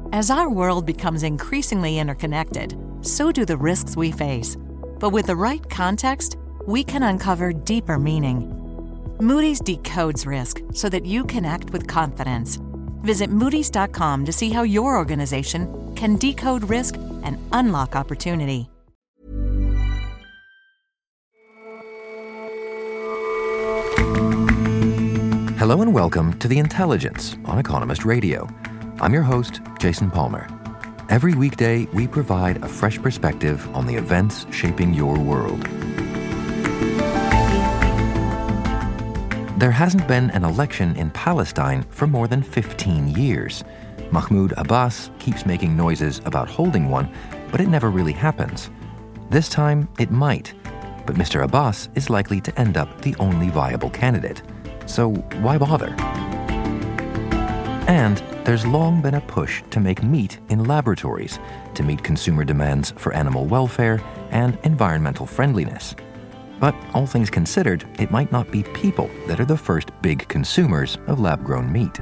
As our world becomes increasingly interconnected, so do the risks we face. But with the right context, we can uncover deeper meaning. Moody's decodes risk so that you can act with confidence. Visit Moody's.com to see how your organization can decode risk and unlock opportunity. Hello and welcome to The Intelligence on Economist Radio. I'm your host, Jason Palmer. Every weekday, we provide a fresh perspective on the events shaping your world. There hasn't been an election in Palestine for more than 15 years. Mahmoud Abbas keeps making noises about holding one, but it never really happens. This time, it might. But Mr. Abbas is likely to end up the only viable candidate. So why bother? And there's long been a push to make meat in laboratories to meet consumer demands for animal welfare and environmental friendliness. But all things considered, it might not be people that are the first big consumers of lab-grown meat.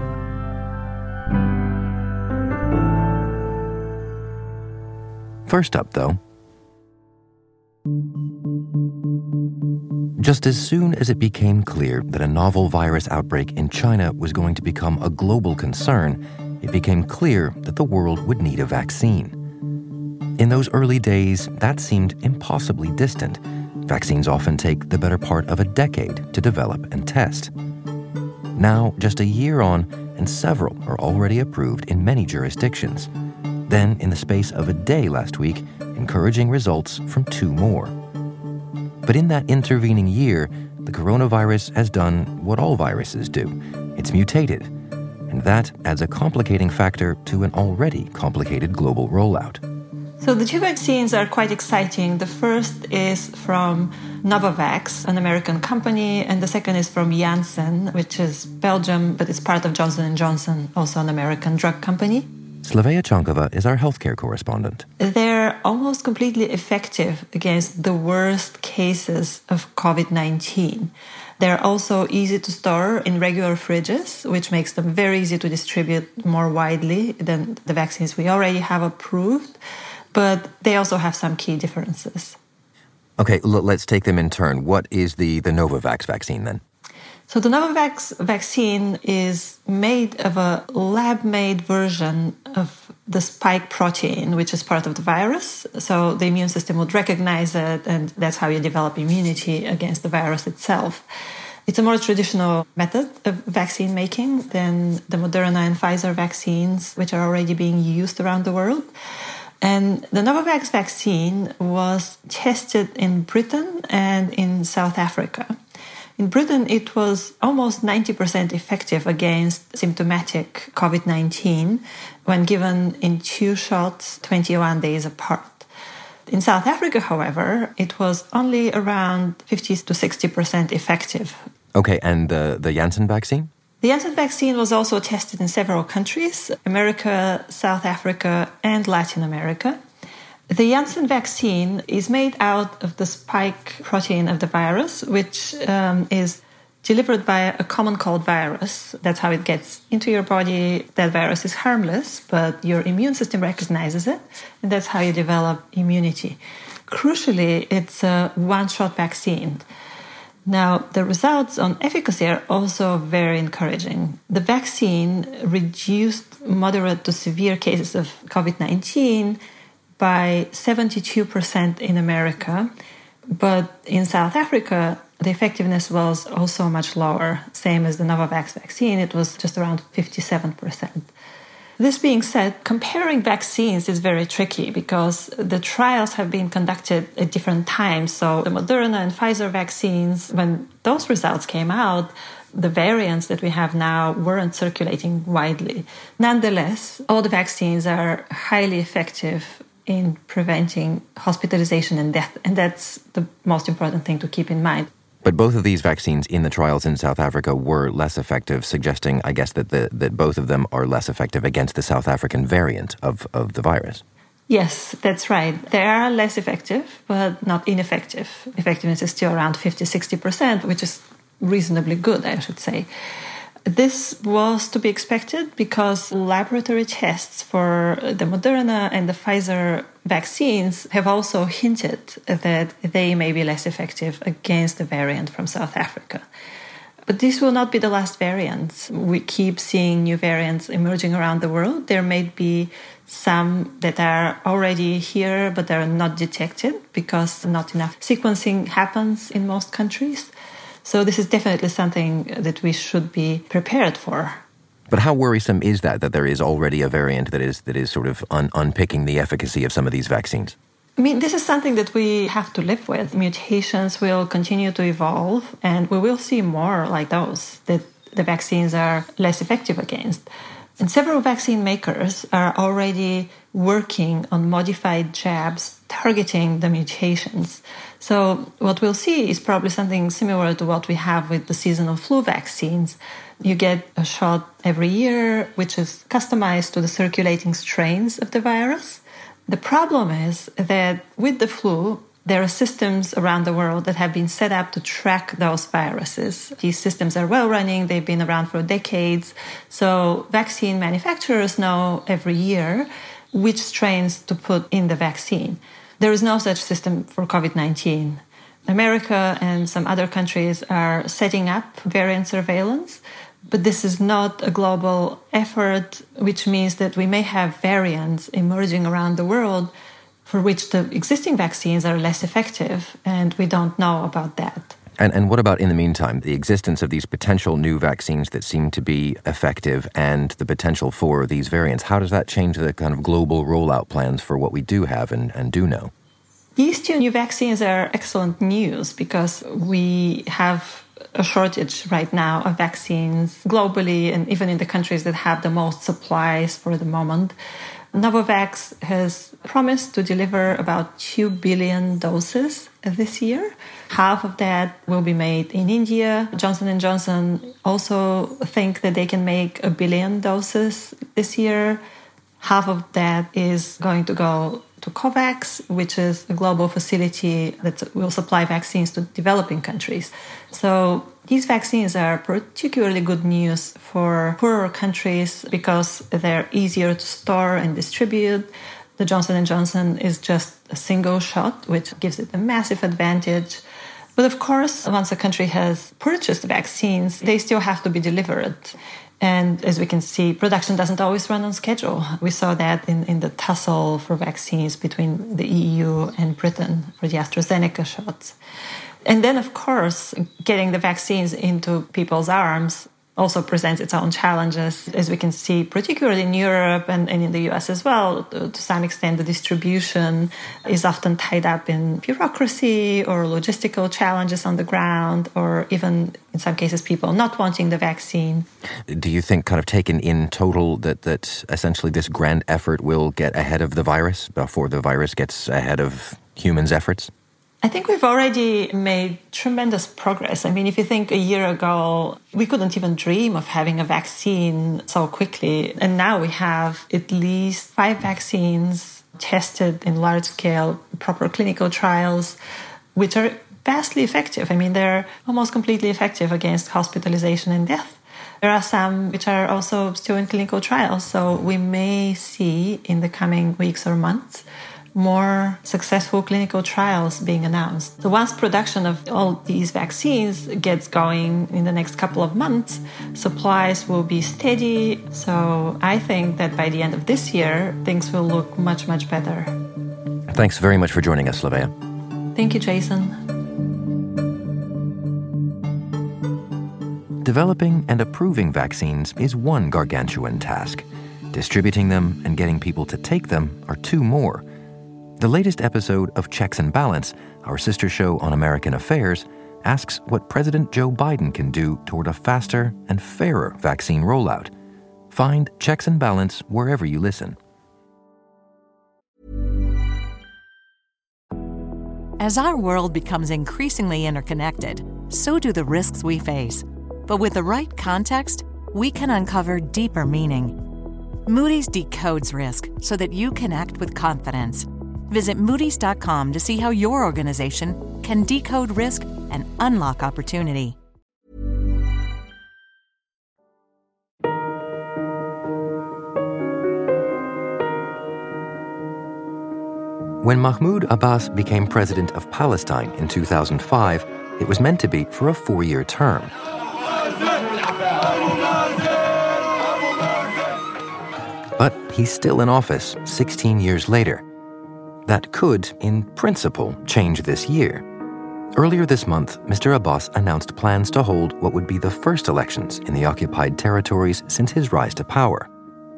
First up, though, just as soon as it became clear that a novel virus outbreak in China was going to become a global concern, it became clear that the world would need a vaccine. In those early days, that seemed impossibly distant. Vaccines often take the better part of a decade to develop and test. Now, just a year on, and several are already approved in many jurisdictions. Then, in the space of a day last week, encouraging results from 2 more. But in that intervening year, the coronavirus has done what all viruses do. It's mutated. And that adds a complicating factor to an already complicated global rollout. So the 2 vaccines are quite exciting. The first is from Novavax, an American company, and the second is from Janssen, which is Belgium, but it's part of Johnson & Johnson, also an American drug company. Slavea Chankova is our healthcare correspondent. They're almost completely effective against the worst cases of COVID-19. They're also easy to store in regular fridges, which makes them very easy to distribute more widely than the vaccines we already have approved. But they also have some key differences. Okay, let's take them in turn. What is the Novavax vaccine then? So the Novavax vaccine is made of a lab-made version of the spike protein, which is part of the virus. So the immune system would recognize it, and that's how you develop immunity against the virus itself. It's a more traditional method of vaccine making than the Moderna and Pfizer vaccines, which are already being used around the world. And the Novavax vaccine was tested in Britain and in South Africa. In Britain, it was almost 90% effective against symptomatic COVID-19 when given in 2 shots 21 days apart. In South Africa, however, it was only around 50 to 60% effective. Okay, and the Janssen vaccine? The Janssen vaccine was also tested in several countries, America, South Africa, and Latin America. The Janssen vaccine is made out of the spike protein of the virus, which is delivered by a common cold virus. That's how it gets into your body. That virus is harmless, but your immune system recognizes it, and that's how you develop immunity. Crucially, it's a one-shot vaccine. Now, the results on efficacy are also very encouraging. The vaccine reduced moderate to severe cases of COVID-19 by 72% in America, but in South Africa, the effectiveness was also much lower, same as the Novavax vaccine. It was just around 57%. This being said, comparing vaccines is very tricky because the trials have been conducted at different times. So the Moderna and Pfizer vaccines, when those results came out, the variants that we have now weren't circulating widely. Nonetheless, all the vaccines are highly effective in preventing hospitalization and death, and that's the most important thing to keep in mind. But both of these vaccines in the trials in South Africa were less effective, suggesting, I guess, that both of them are less effective against the South African variant of the virus. Yes, that's right. They are less effective, but not ineffective. Effectiveness is still around 50-60%, which is reasonably good, I should say. This was to be expected because laboratory tests for the Moderna and the Pfizer vaccines have also hinted that they may be less effective against the variant from South Africa. But this will not be the last variant. We keep seeing new variants emerging around the world. There may be some that are already here, but are not detected because not enough sequencing happens in most countries. So this is definitely something that we should be prepared for. But how worrisome is that there is already a variant that is sort of unpicking the efficacy of some of these vaccines? I mean, this is something that we have to live with. Mutations will continue to evolve, and we will see more like those that the vaccines are less effective against. And several vaccine makers are already working on modified jabs targeting the mutations. So what we'll see is probably something similar to what we have with the seasonal flu vaccines. You get a shot every year, which is customized to the circulating strains of the virus. The problem is that with the flu, there are systems around the world that have been set up to track those viruses. These systems are well running. They've been around for decades. So vaccine manufacturers know every year which strains to put in the vaccine. There is no such system for COVID-19. America and some other countries are setting up variant surveillance, but this is not a global effort, which means that we may have variants emerging around the world for which the existing vaccines are less effective, and we don't know about that. And what about, in the meantime, the existence of these potential new vaccines that seem to be effective and the potential for these variants? How does that change the kind of global rollout plans for what we do have and do know? These two new vaccines are excellent news because we have a shortage right now of vaccines globally and even in the countries that have the most supplies for the moment. Novavax has promised to deliver about 2 billion doses this year. Half of that will be made in India. Johnson & Johnson also think that they can make 1 billion doses this year. Half of that is going to go to COVAX, which is a global facility that will supply vaccines to developing countries. So these vaccines are particularly good news for poorer countries because they're easier to store and distribute. The Johnson & Johnson is just a single shot, which gives it a massive advantage. But of course, once a country has purchased vaccines, they still have to be delivered. And as we can see, production doesn't always run on schedule. We saw that in the tussle for vaccines between the EU and Britain for the AstraZeneca shots. And then, of course, getting the vaccines into people's arms also presents its own challenges. As we can see, particularly in Europe and in the US as well, to some extent, the distribution is often tied up in bureaucracy or logistical challenges on the ground, or even, in some cases, people not wanting the vaccine. Do you think, kind of taken in total, that essentially this grand effort will get ahead of the virus before the virus gets ahead of humans' efforts? I think we've already made tremendous progress. I mean, if you think a year ago, we couldn't even dream of having a vaccine so quickly. And now we have at least 5 vaccines tested in large-scale, proper clinical trials, which are vastly effective. I mean, they're almost completely effective against hospitalization and death. There are some which are also still in clinical trials. So we may see in the coming weeks or months more successful clinical trials being announced. So once production of all these vaccines gets going in the next couple of months, supplies will be steady. So I think that by the end of this year, things will look much, much better. Thanks very much for joining us, Slavea. Thank you, Jason. Developing and approving vaccines is one gargantuan task. Distributing them and getting people to take them are 2 more. The latest episode of Checks and Balance, our sister show on American affairs, asks what President Joe Biden can do toward a faster and fairer vaccine rollout. Find Checks and Balance wherever you listen. As our world becomes increasingly interconnected, so do the risks we face. But with the right context, we can uncover deeper meaning. Moody's decodes risk so that you can act with confidence. Visit Moody's.com to see how your organization can decode risk and unlock opportunity. When Mahmoud Abbas became president of Palestine in 2005, it was meant to be for a 4-year term. But he's still in office 16 years later. That could, in principle, change this year. Earlier this month, Mr. Abbas announced plans to hold what would be the first elections in the occupied territories since his rise to power.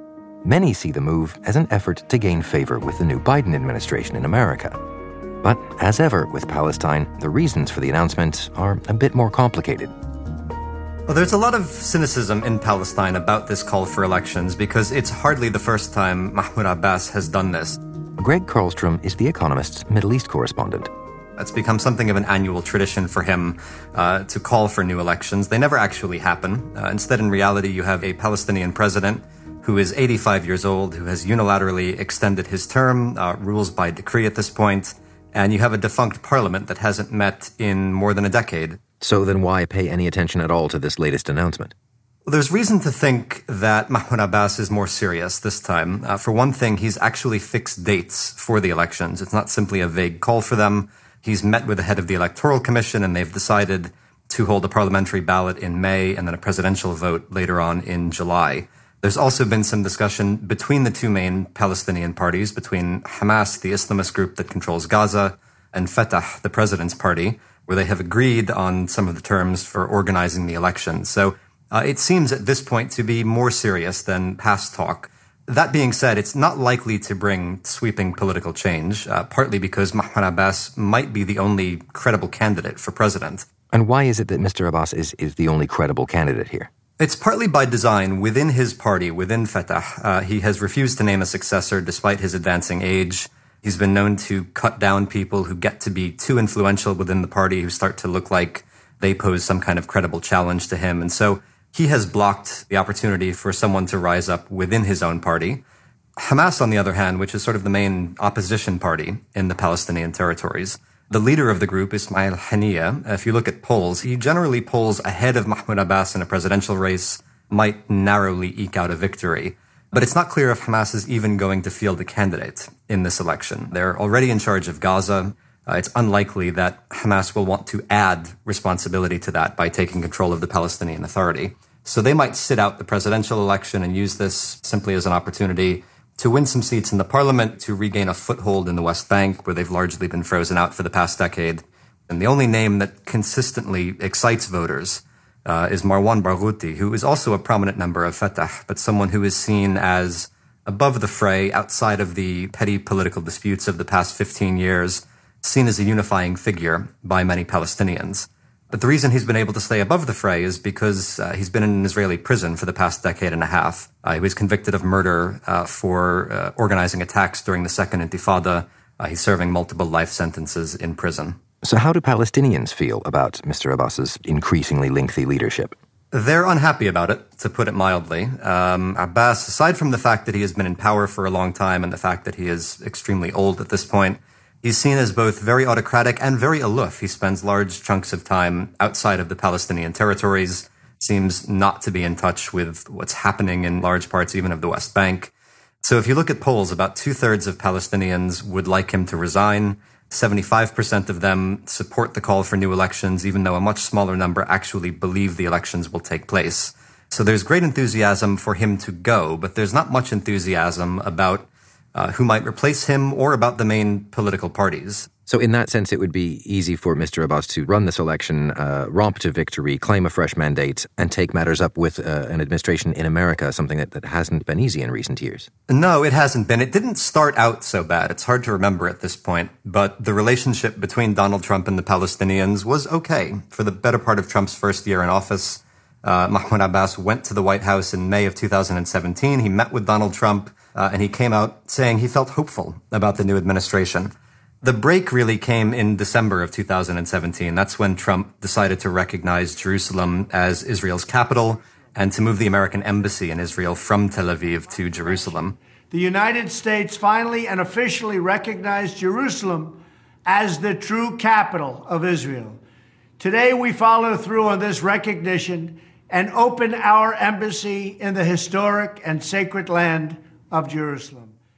Many see the move as an effort to gain favor with the new Biden administration in America. But as ever with Palestine, the reasons for the announcement are a bit more complicated. Well, there's a lot of cynicism in Palestine about this call for elections because it's hardly the first time Mahmoud Abbas has done this. Greg Karlstrom is The Economist's Middle East correspondent. It's become something of an annual tradition for him to call for new elections. They never actually happen. Instead, in reality, you have a Palestinian president who is 85 years old, who has unilaterally extended his term, rules by decree at this point, and you have a defunct parliament that hasn't met in more than a decade. So then why pay any attention at all to this latest announcement? Well, there's reason to think that Mahmoud Abbas is more serious this time. For one thing, he's actually fixed dates for the elections. It's not simply a vague call for them. He's met with the head of the Electoral Commission, and they've decided to hold a parliamentary ballot in May and then a presidential vote later on in July. There's also been some discussion between the two main Palestinian parties, between Hamas, the Islamist group that controls Gaza, and Fatah, the president's party, where they have agreed on some of the terms for organizing the elections. So it seems at this point to be more serious than past talk. That being said, it's not likely to bring sweeping political change, partly because Mahmoud Abbas might be the only credible candidate for president. And why is it that Mr. Abbas is the only credible candidate here? It's partly by design. Within his party, within Fatah, he has refused to name a successor despite his advancing age. He's been known to cut down people who get to be too influential within the party, who start to look like they pose some kind of credible challenge to him. And so he has blocked the opportunity for someone to rise up within his own party. Hamas, on the other hand, which is sort of the main opposition party in the Palestinian territories, the leader of the group, Ismail Haniyeh, if you look at polls, he generally polls ahead of Mahmoud Abbas in a presidential race, might narrowly eke out a victory. But it's not clear if Hamas is even going to field a candidate in this election. They're already in charge of Gaza. It's unlikely that Hamas will want to add responsibility to that by taking control of the Palestinian Authority. So they might sit out the presidential election and use this simply as an opportunity to win some seats in the parliament, to regain a foothold in the West Bank, where they've largely been frozen out for the past decade. And the only name that consistently excites voters is Marwan Barghouti, who is also a prominent member of Fatah, but someone who is seen as above the fray, outside of the petty political disputes of the past 15 years, seen as a unifying figure by many Palestinians. But the reason he's been able to stay above the fray is because he's been in an Israeli prison for the past decade and a half. He was convicted of murder for organizing attacks during the Second Intifada. He's serving multiple life sentences in prison. So how do Palestinians feel about Mr. Abbas's increasingly lengthy leadership? They're unhappy about it, to put it mildly. Abbas, aside from the fact that he has been in power for a long time and the fact that he is extremely old at this point, he's seen as both very autocratic and very aloof. He spends large chunks of time outside of the Palestinian territories, seems not to be in touch with what's happening in large parts even of the West Bank. So if you look at polls, about 2/3 of Palestinians would like him to resign. 75% of them support the call for new elections, even though a much smaller number actually believe the elections will take place. So there's great enthusiasm for him to go, but there's not much enthusiasm about who might replace him or about the main political parties. So in that sense, it would be easy for Mr. Abbas to run this election, romp to victory, claim a fresh mandate, and take matters up with an administration in America, something that hasn't been easy in recent years. No, it hasn't been. It didn't start out so bad. It's hard to remember at this point. But the relationship between Donald Trump and the Palestinians was okay. For the better part of Trump's first year in office, Mahmoud Abbas went to the White House in May of 2017. He met with Donald Trump, and he came out saying he felt hopeful about the new administration. The break really came in December of 2017. That's when Trump decided to recognize Jerusalem as Israel's capital and to move the American embassy in Israel from Tel Aviv to Jerusalem. The United States finally and officially recognized Jerusalem as the true capital of Israel. Today, we follow through on this recognition and open our embassy in the historic and sacred land of Jerusalem.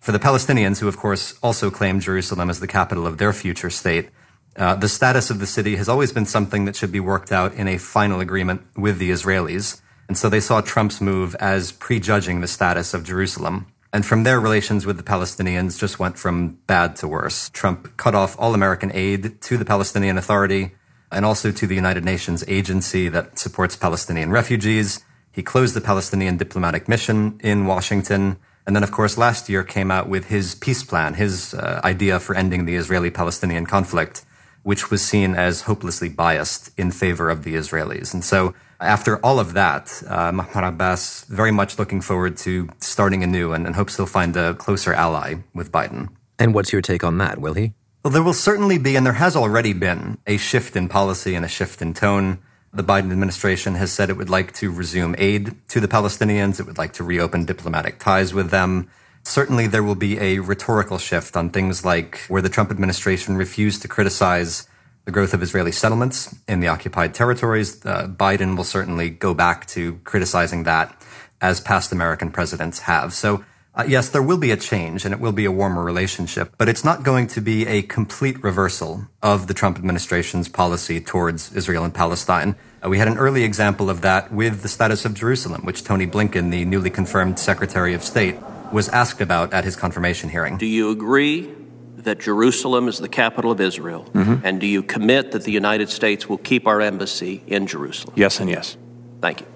For the Palestinians, who of course also claim Jerusalem as the capital of their future state, the status of the city has always been something that should be worked out in a final agreement with the Israelis. And so they saw Trump's move as prejudging the status of Jerusalem. And from there, relations with the Palestinians just went from bad to worse. Trump cut off all American aid to the Palestinian Authority and also to the United Nations agency that supports Palestinian refugees. He closed the Palestinian diplomatic mission in Washington. And then, of course, last year came out with his peace plan, his idea for ending the Israeli-Palestinian conflict, which was seen as hopelessly biased in favor of the Israelis. And so after all of that, Mahmoud Abbas very much looking forward to starting anew and hopes he'll find a closer ally with Biden. And what's your take on that, will he? Well, there will certainly be, and there has already been, a shift in policy and a shift in tone. The Biden administration has said it would like to resume aid to the Palestinians. It would like to reopen diplomatic ties with them. Certainly there will be a rhetorical shift on things like where the Trump administration refused to criticize the growth of Israeli settlements in the occupied territories. Biden will certainly go back to criticizing that, as past American presidents have. So, yes, there will be a change and it will be a warmer relationship, but it's not going to be a complete reversal of the Trump administration's policy towards Israel and Palestine. We had an early example of that with the status of Jerusalem, which Tony Blinken, the newly confirmed Secretary of State, was asked about at his confirmation hearing. Do you agree that Jerusalem is the capital of Israel? Mm-hmm. And do you commit that the United States will keep our embassy in Jerusalem? Yes and yes. Thank you.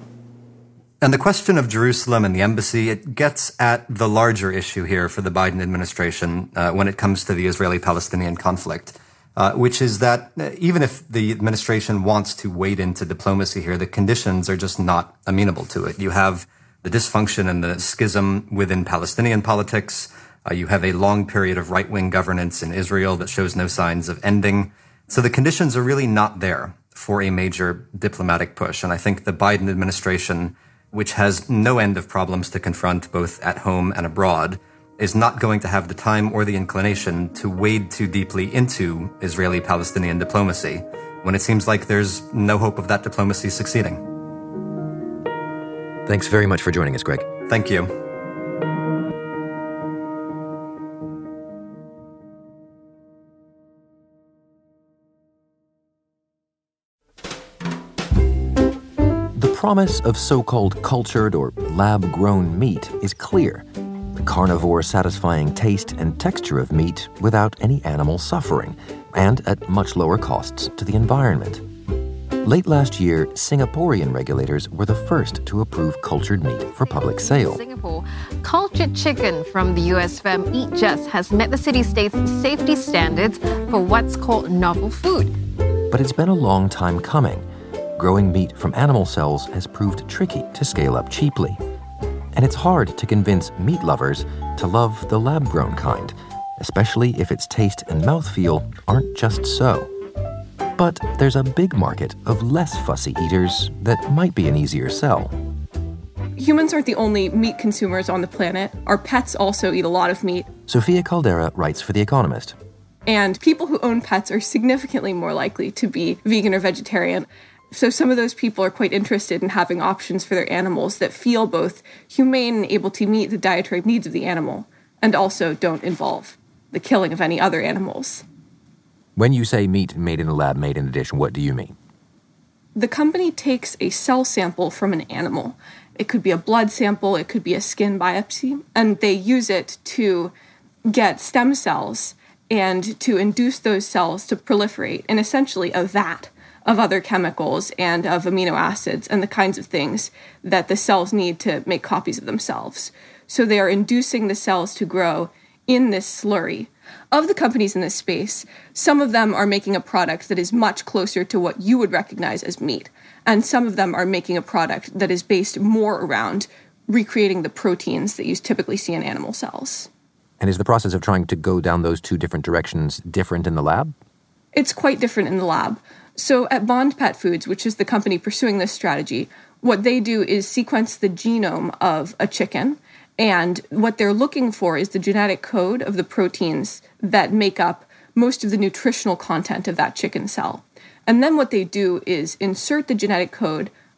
And the question of Jerusalem and the embassy, it gets at the larger issue here for the Biden administration when it comes to the Israeli-Palestinian conflict, which is that even if the administration wants to wade into diplomacy here, the conditions are just not amenable to it. You have the dysfunction and the schism within Palestinian politics. You have a long period of right-wing governance in Israel that shows no signs of ending. So the conditions are really not there for a major diplomatic push. And I think the Biden administration, which has no end of problems to confront both at home and abroad, is not going to have the time or the inclination to wade too deeply into Israeli-Palestinian diplomacy when it seems like there's no hope of that diplomacy succeeding. Thanks very much for joining us, Greg. Thank you. The promise of so-called cultured or lab-grown meat is clear. The carnivore satisfying taste and texture of meat without any animal suffering, and at much lower costs to the environment. Late last year, Singaporean regulators were the first to approve cultured meat for public sale. Singapore, cultured chicken from the US firm Eat Just has met the city-state's safety standards for what's called novel food. But it's been a long time coming. Growing meat from animal cells has proved tricky to scale up cheaply. And it's hard to convince meat lovers to love the lab-grown kind, especially if its taste and mouthfeel aren't just so. But there's a big market of less fussy eaters that might be an easier sell. Humans aren't the only meat consumers on the planet. Our pets also eat a lot of meat. Sofia Caldera writes for The Economist. And people who own pets are significantly more likely to be vegan or vegetarian. So some of those people are quite interested in having options for their animals that feel both humane and able to meet the dietary needs of the animal, and also don't involve the killing of any other animals. When you say meat made in a lab, made in a dish, what do you mean? The company takes a cell sample from an animal. It could be a blood sample, it could be a skin biopsy, and they use it to get stem cells and to induce those cells to proliferate in essentially a vat of other chemicals and of amino acids and the kinds of things that the cells need to make copies of themselves. So they are inducing the cells to grow in this slurry. Of the companies in this space, some of them are making a product that is much closer to what you would recognize as meat, and some of them are making a product that is based more around recreating the proteins that you typically see in animal cells. And is the process of trying to go down those two different directions different in the lab? It's quite different in the lab. So at Bond Pet Foods, which is the company pursuing this strategy, what they do is sequence the genome of a chicken, and what they're looking for is the genetic code of the proteins that make up most of the nutritional content of that chicken cell. And then what they do is insert the genetic code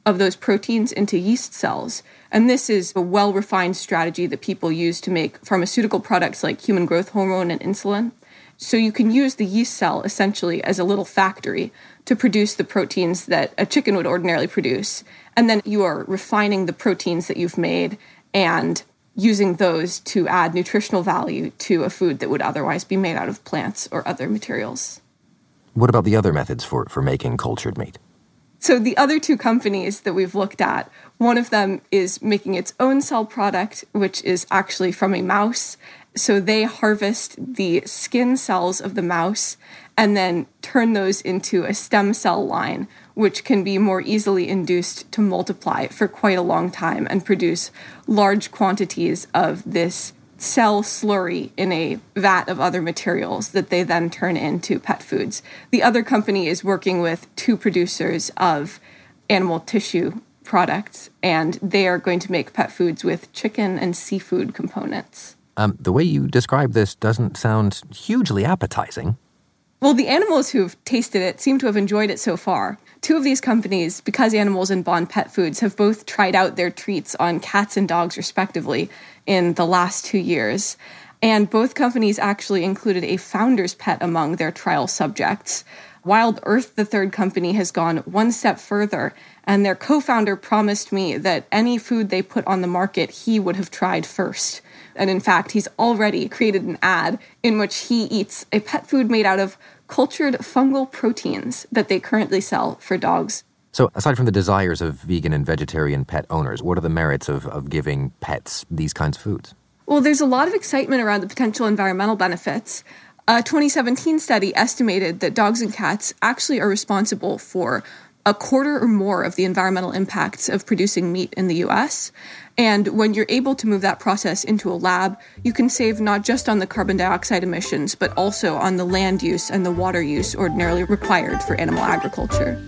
of those proteins into yeast cells. And this is a well-refined strategy that people use to make pharmaceutical products like human growth hormone and insulin. So you can use the yeast cell essentially as a little factory to produce the proteins that a chicken would ordinarily produce. And then you are refining the proteins that you've made and using those to add nutritional value to a food that would otherwise be made out of plants or other materials. What about the other methods for making cultured meat? So the other two companies that we've looked at, one of them is making its own cell product, which is actually from a mouse. So they harvest the skin cells of the mouse and then turn those into a stem cell line, which can be more easily induced to multiply for quite a long time and produce large quantities of this cell slurry in a vat of other materials that they then turn into pet foods. The other company is working with two producers of animal tissue products, and they are going to make pet foods with chicken and seafood components. The way you describe this doesn't sound hugely appetizing. Well, the animals who've tasted it seem to have enjoyed it so far. Two of these companies, Because Animals and Bond Pet Foods, have both tried out their treats on cats and dogs, respectively, in the last 2 years. And both companies actually included a founder's pet among their trial subjects. Wild Earth, the third company, has gone one step further, and their co-founder promised me that any food they put on the market, he would have tried first. And in fact, he's already created an ad in which he eats a pet food made out of cultured fungal proteins that they currently sell for dogs. So aside from the desires of vegan and vegetarian pet owners, what are the merits of giving pets these kinds of foods? Well, there's a lot of excitement around the potential environmental benefits. A 2017 study estimated that dogs and cats actually are responsible for a quarter or more of the environmental impacts of producing meat in the US. And when you're able to move that process into a lab, you can save not just on the carbon dioxide emissions, but also on the land use and the water use ordinarily required for animal agriculture.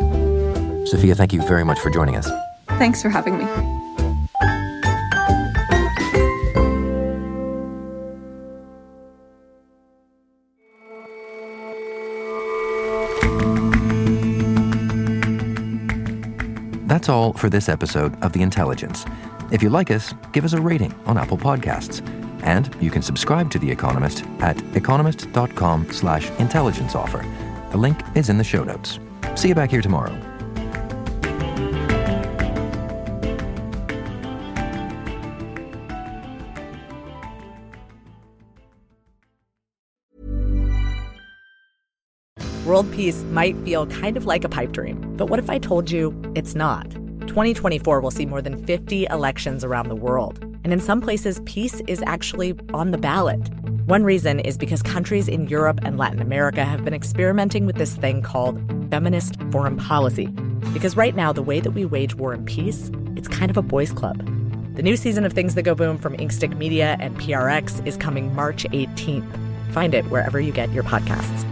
Sophia, thank you very much for joining us. Thanks for having me. That's all for this episode of The Intelligence. If you like us, give us a rating on Apple Podcasts. And you can subscribe to The Economist at economist.com/intelligence offer. The link is in the show notes. See you back here tomorrow. World peace might feel kind of like a pipe dream, but what if I told you it's not? 2024 will see more than 50 elections around the world. And in some places, peace is actually on the ballot. One reason is because countries in Europe and Latin America have been experimenting with this thing called feminist foreign policy. Because right now, the way that we wage war and peace, it's kind of a boys' club. The new season of Things That Go Boom from Inkstick Media and PRX is coming March 18th. Find it wherever you get your podcasts.